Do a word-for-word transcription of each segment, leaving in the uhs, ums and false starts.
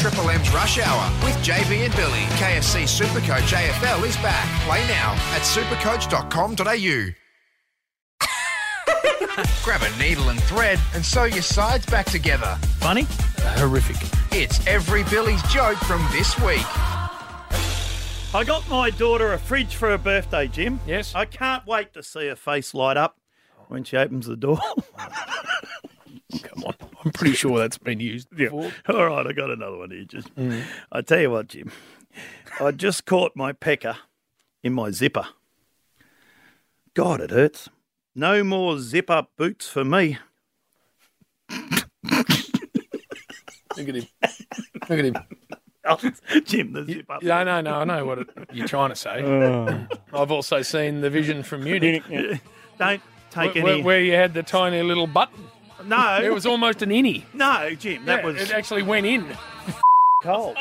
Triple M's Rush Hour with J B and Billy. K F C Supercoach A F L is back. Play now at supercoach dot com dot a u. Grab a needle and thread and sew your sides back together. Funny? Horrific. It's every Billy's joke from this week. I got my daughter a fridge for her birthday, Jim. Yes. I can't wait to see her face light up when she opens the door. Come on. I'm pretty sure that's been used before. All right, I got another one here. Just, mm. I tell you what, Jim. I just caught my pecker in my zipper. God, it hurts. No more zip-up boots for me. Look at him. Look at him. Oh, Jim, the zip-up. No, no, no. I know what it, you're trying to say. Oh. I've also seen The Vision from Munich. Yeah. Don't take where, any... Where you had the tiny little button. No. It was almost an innie. No, Jim, that yeah, was... It actually went in. Cold.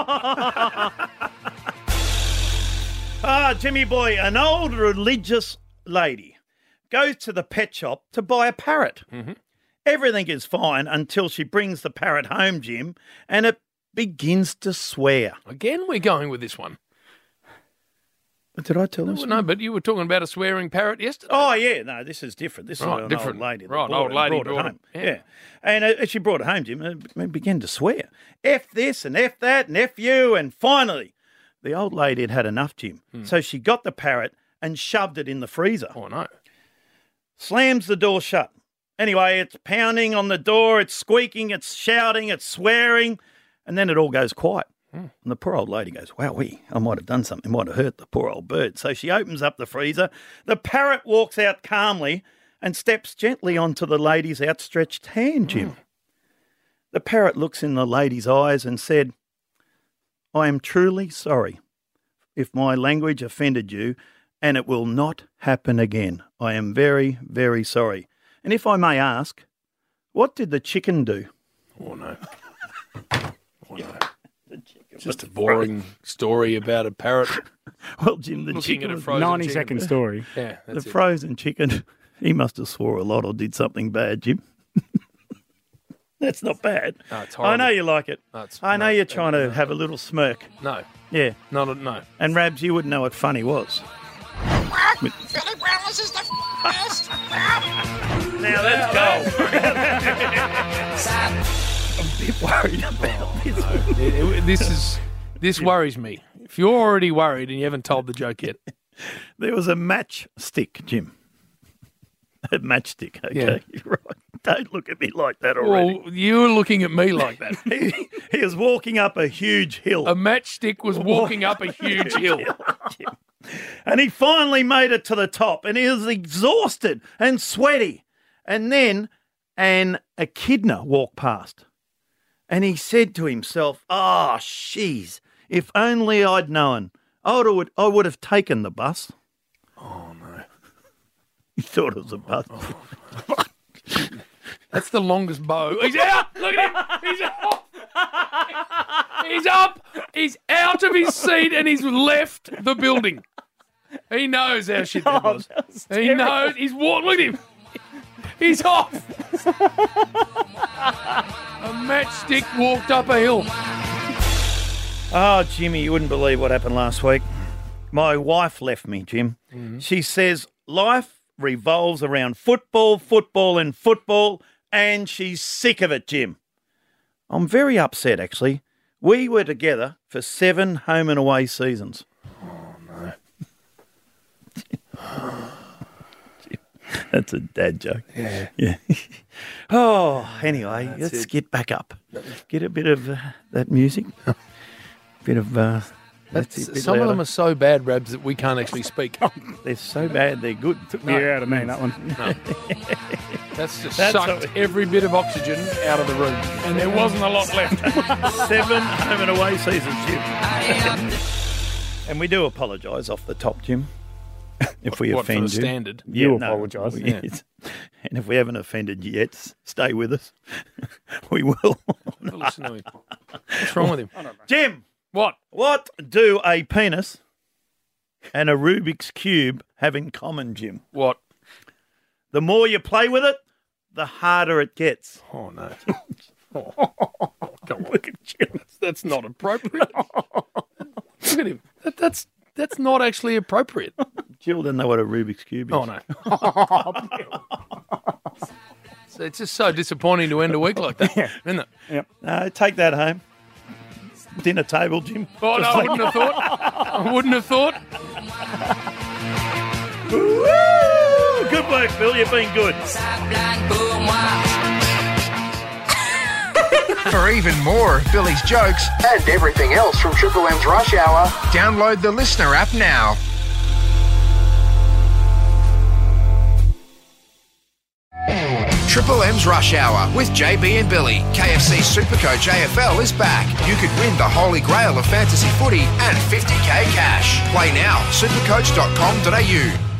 Ah, Jimmy boy, an old religious lady goes to the pet shop to buy a parrot. Mm-hmm. Everything is fine until she brings the parrot home, Jim, and it begins to swear. Again, we're going with this one. Did I tell no, this? No, but you were talking about a swearing parrat yesterday. Oh, yeah, no, this is different. This right, is an different. old lady. Right, brought old it, lady brought, brought it it home. Yeah. yeah. And uh, she brought it home, Jim, and began to swear. F this and F that and F you, and finally, the old lady had had enough, Jim. Hmm. So she got the parrot and shoved it in the freezer. Oh, no. Slams the door shut. Anyway, it's pounding on the door, it's squeaking, it's shouting, it's swearing, and then it all goes quiet. Mm. And the poor old lady goes, wow, we, I might have done something, might have hurt the poor old bird. So she opens up the freezer. The parrot walks out calmly and steps gently onto the lady's outstretched hand, Jim. Mm. The parrot looks in the lady's eyes and said, I am truly sorry if my language offended you, and it will not happen again. I am very, very sorry. And if I may ask, what did the chicken do? Oh, no. Oh, no. Just a boring story about a parrot. Well, Jim, the looking chicken at a frozen ninety chicken. second story. Yeah, that's the it. frozen chicken. He must have swore a lot or did something bad, Jim. That's not bad. No, it's horrible. I know you like it. No, it's, I know no, you're trying no, to no, have no. a little smirk. No. Yeah. Not a, no. And Rabs, you wouldn't know what funny was. Billy Brownless is the best. Now that's gold. I'm a bit worried about this. No, it, it, this is this worries me. If you're already worried and you haven't told the joke yet. There was a matchstick, Jim. A matchstick, okay? Yeah. You're right. Don't look at me like that already. Well, you're looking at me like that. he, he was walking up a huge hill. A matchstick was walking up a huge hill. And he finally made it to the top, and he was exhausted and sweaty. And then an echidna walked past, and he said to himself, oh, jeez, if only I'd known, I would, I would have taken the bus. Oh, no. He thought it was a bus. Oh. That's the longest bow. He's out! Look at him! He's up! He's up! He's out of his seat and he's left the building. He knows how shit that Oh, was. that was he terrible. knows. He's walked. Look at him. He's off. A matchstick walked up a hill. Oh, Jimmy, you wouldn't believe what happened last week. My wife left me, Jim. Mm-hmm. She says life revolves around football, football and football, and she's sick of it, Jim. I'm very upset, actually. We were together for seven home and away seasons. Oh, no. That's a dad joke. Yeah. Yeah. Oh, anyway, That's let's it. get back up. Get a bit of uh, that music. bit of... Uh, That's, That's it, bit some louder. of them are so bad, Rabs, that we can't actually speak. They're so bad, they're good. Took me out of me, that one. No. That's just That's sucked what- every bit of oxygen out of the room. And there wasn't a lot left. Seven home and away seasons, Jim. And we do apologise off the top, Jim, if we What, for offend the you. standard? Yeah, You no, apologise. we- yes. And if we haven't offended you yet, s- stay with us. We will. Listen to him. What's wrong with him? Jim, What? what do a penis and a Rubik's Cube have in common, Jim? What? The more you play with it, the harder it gets. Oh, no. Come on. Look at you. That's, that's not appropriate. Look at him. That, that's that's not actually appropriate. Jill doesn't know what a Rubik's Cube is. Oh, no. So it's just so disappointing to end a week like that, isn't it? Yep. No, take that home. Dinner table, Jim. Oh, no, I wouldn't have thought. I wouldn't have thought. Woo! Good work, Bill. You've been good. For even more of Billy's jokes and everything else from Triple M's Rush Hour, download the Listener app now. Triple M's Rush Hour with J B and Billy. K F C Supercoach A F L is back. You could win the holy grail of fantasy footy and fifty K cash. Play now, supercoach dot com dot a u.